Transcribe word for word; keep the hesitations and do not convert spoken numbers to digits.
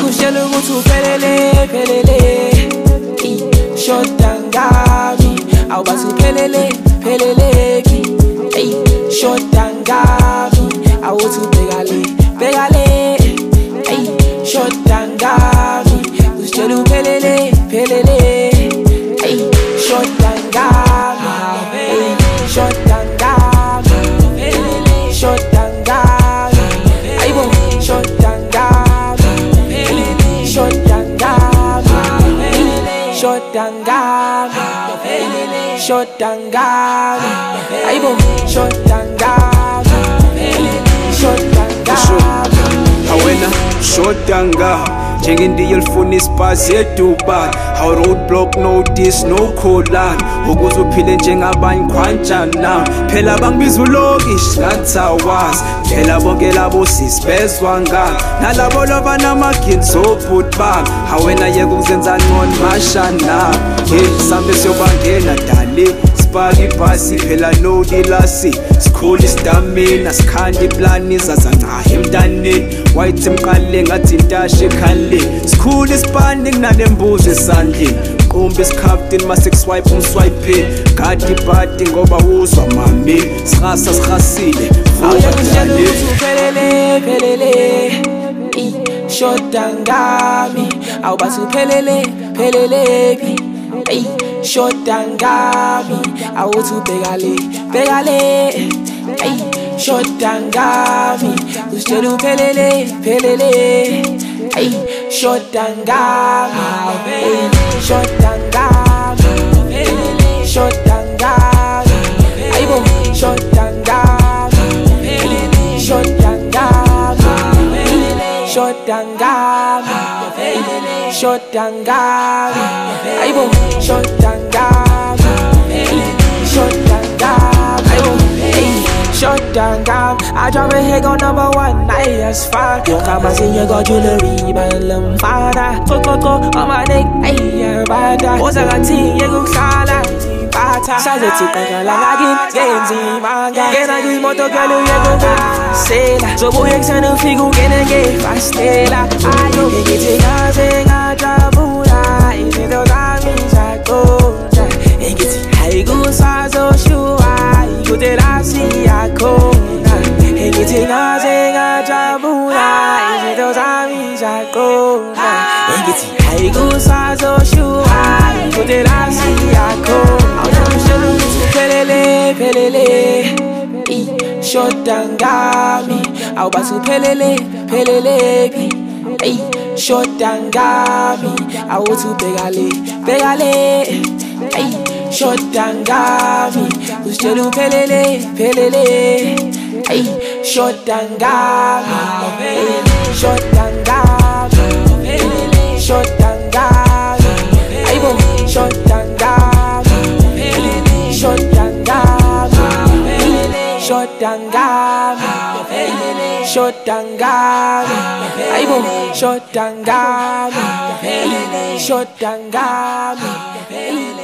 Uzitshela ukuthi uphelele, phelele, shoda ngami. Awubathi uphelele, pheleleki, shoda ngami. Awuthi ubheka le, bheka le, shoda ngami. Uzitshela uphelele, phelele, shoda ngami, shoda ngami, shoda ngami, ayibo, shoda ngami, shoda ngami, shoda ngami, shoda ngami, ayibo, shoda ngami, shoda ngami. Hawena shoda ngami njengendiya elifuna ispazi eDubai. How roadblock no this no colon ukuze uphile njengabanye khwanjana. Phela bangibiza ulokish ngathi awazi, phela bonke labo sisibezwa ngami nalabo labanamagini sobhuti bami. Hawena yeke ukuzenza ngcono mashana, hey sambe siyobangena dali sipaka ibhasi phela no dilasi. Sikhula istamina sikhanda iplani zazancahe emntaneni wayithi emqalile ngathi intashe ekhali. Sikhula isipani kunanembuzo esandleni, qumbi isikhaftin mase kuswipe umswipe. Gadi ibhadi ngoba uzwa mami sikhasa sikhasile Uzitshela ukuthi uphelele, phelele, shoda ngami. Awubathi uphelele, pheleleki, shoda ngami. Awuthi ubheka le, bheka le, shoda ngami. Uzitshela uphelele, phelele, shoda ngami, shoda ngami, shoda ngami, ayibo, shoda ngami, shoda ngami, shoda ngami, shoda ngami, ayibo, shoda ngami, shoda ngami, ayibo, shoda ngami. I drop a hit on number one, night that's fine. Yung kamasin niya got jewelry, balang fada. Koko on my neck, ay, yeah, bada. Osa ka ting, yeah, kuksala, di bata. Saze tipeka lang agin, genzi manga. Gena gui moto galu, yeah, kuka, sela. Zobo yek sa nung figu, gena ge, fastela. Ayo, higiti nga zinga jabura. Inito kami sa kota. Higiti haigu sa zo shua. Ikuterasi ako. Higiti nga zinga jabura. Inito kami sa kota. Higiti haigu sa zo shua. Ikuterasi ako. Uzitshela ukuthi uphelele, phelele, shoda ngami. Awubathi uphelele, pheleleki, shoda ngami. Awuthi ubheka le, bheka le, shoda ngami. Uzitshela uphelele, phelele, shoda ngami, shoda ngami, shoda ngami, ayibo, shoda ngami, shoda ngami, shoda ngami, shoda ngami, ayibo, shoda ngami, shoda ngami.